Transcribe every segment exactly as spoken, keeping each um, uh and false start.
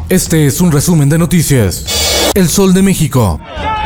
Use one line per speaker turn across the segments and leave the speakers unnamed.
Este es un resumen de noticias. El Sol de México.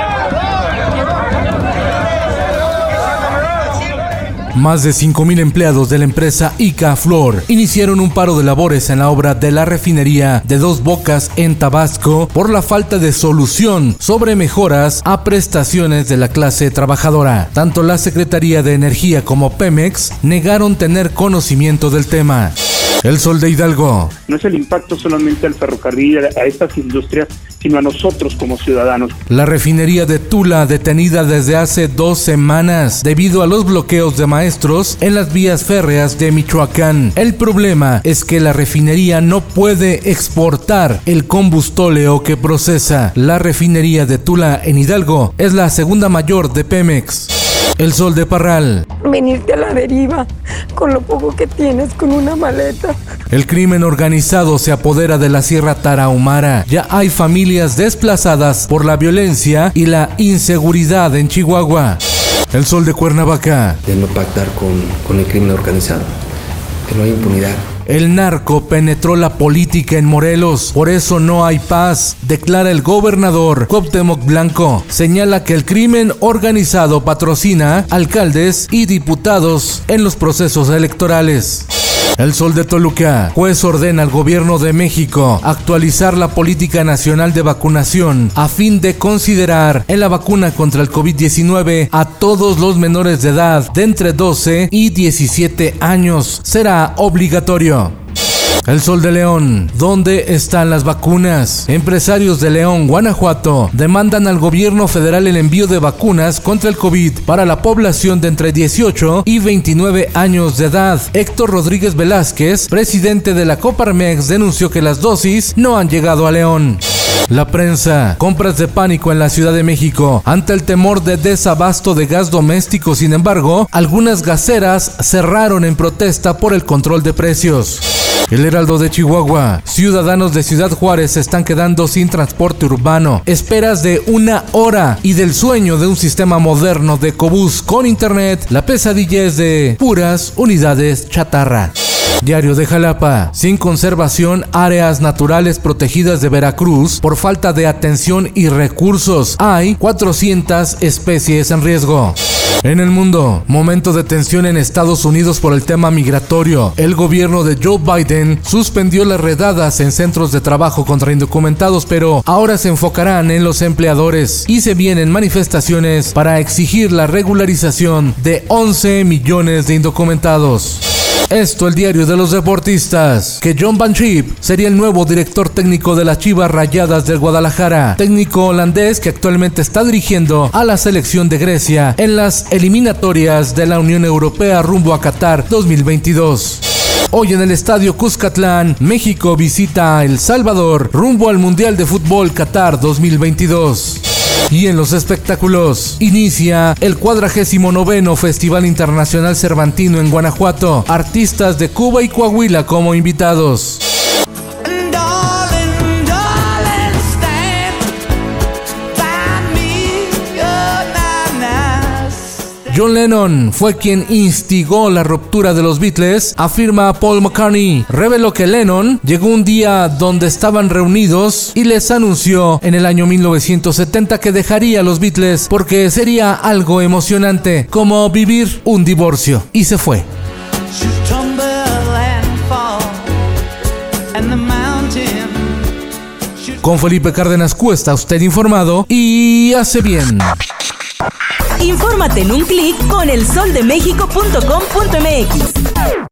Más de cinco mil empleados de la empresa Ica Fluor iniciaron un paro de labores en la obra de la refinería de Dos Bocas en Tabasco por la falta de solución sobre mejoras a prestaciones de la clase trabajadora. Tanto la Secretaría de Energía como Pemex negaron tener conocimiento del tema. El Sol de Hidalgo.
No es el impacto solamente al ferrocarril, a estas industrias, sino a nosotros como ciudadanos.
La refinería de Tula detenida desde hace dos semanas debido a los bloqueos de maestros en las vías férreas de Michoacán. El problema es que la refinería no puede exportar el combustóleo que procesa. La refinería de Tula en Hidalgo es la segunda mayor de Pemex. El Sol de Parral.
Venirte a la deriva con lo poco que tienes con una maleta.
El crimen organizado se apodera de la Sierra Tarahumara. Ya hay familias desplazadas por la violencia y la inseguridad en Chihuahua. El Sol de Cuernavaca.
De no pactar con, con el crimen organizado. Que no hay impunidad.
El narco penetró la política en Morelos, por eso no hay paz, declara el gobernador Cuauhtémoc Blanco. Señala que el crimen organizado patrocina alcaldes y diputados en los procesos electorales. El Sol de Toluca. Juez ordena al gobierno de México actualizar la política nacional de vacunación a fin de considerar en la vacuna contra el COVID diecinueve a todos los menores de edad de entre doce y diecisiete años. Será obligatorio. El Sol de León. ¿Dónde están las vacunas? Empresarios de León, Guanajuato, demandan al gobierno federal el envío de vacunas contra el COVID para la población de entre dieciocho y veintinueve años de edad. Héctor Rodríguez Velázquez, presidente de la Coparmex, denunció que las dosis no han llegado a León. La prensa. Compras de pánico en la Ciudad de México ante el temor de desabasto de gas doméstico. Sin embargo, algunas gaseras cerraron en protesta por el control de precios. El Heraldo de Chihuahua. Ciudadanos de Ciudad Juárez se están quedando sin transporte urbano. Esperas de una hora y del sueño de un sistema moderno de Ecobús con internet. La pesadilla es de puras unidades chatarra. Diario de Jalapa. Sin conservación, áreas naturales protegidas de Veracruz por falta de atención y recursos. Hay cuatrocientas especies en riesgo. En el mundo, momento de tensión en Estados Unidos por el tema migratorio. El gobierno de Joe Biden suspendió las redadas en centros de trabajo contra indocumentados, pero ahora se enfocarán en los empleadores y se vienen manifestaciones para exigir la regularización de once millones de indocumentados. Esto, el diario de los deportistas, que John Van Schip sería el nuevo director técnico de las Chivas Rayadas del Guadalajara, técnico holandés que actualmente está dirigiendo a la selección de Grecia en las eliminatorias de la Unión Europea rumbo a Qatar dos mil veintidós. Hoy en el Estadio Cuscatlán, México visita a El Salvador rumbo al Mundial de Fútbol Qatar dos mil veintidós. Y en los espectáculos, inicia el cuadragésimo noveno Festival Internacional Cervantino en Guanajuato. Artistas de Cuba y Coahuila como invitados. John Lennon fue quien instigó la ruptura de los Beatles, afirma Paul McCartney. Reveló que Lennon llegó un día donde estaban reunidos y les anunció en el año mil novecientos setenta que dejaría a los Beatles porque sería algo emocionante, como vivir un divorcio, y se fue. Con Felipe Cárdenas Cuesta, usted informado y hace bien.
Infórmate en un clic con el sol de méxico punto com punto m x.